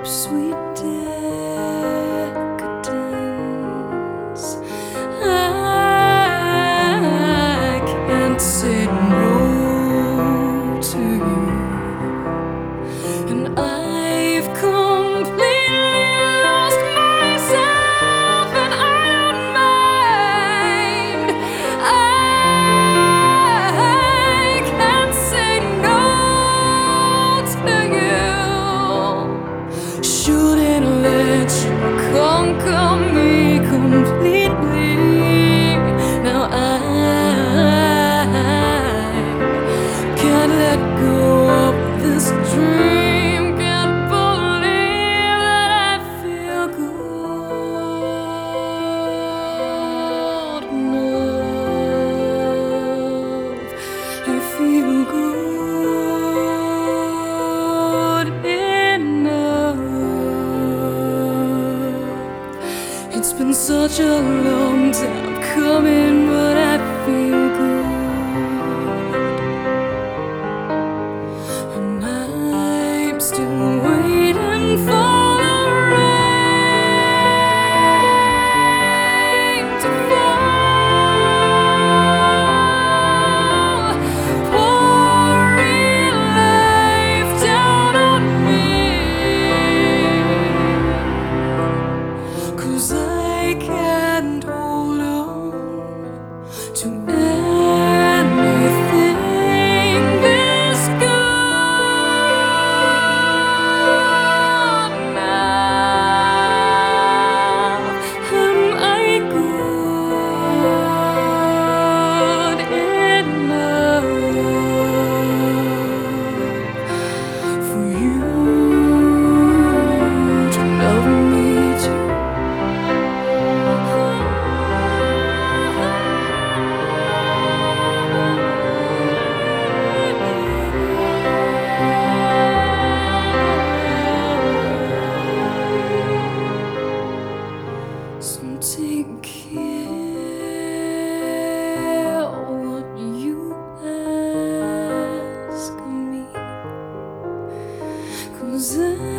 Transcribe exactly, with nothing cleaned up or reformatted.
sweet decadence. I can't say no to you, and I've completely lost myself, and I don't mind. I can't say no to you. Shouldn't let you conquer me completely. Now I can't let go of this dream. Can't believe that I feel good enough. I feel good enough. It's been such a long time coming, but I feel good. And I'm still waiting for the rain to fall, pouring life down on me. 'Cause I can't hold on to anything this good now. Am I good enough for you to love me too? So take care what you ask of me, 'cause I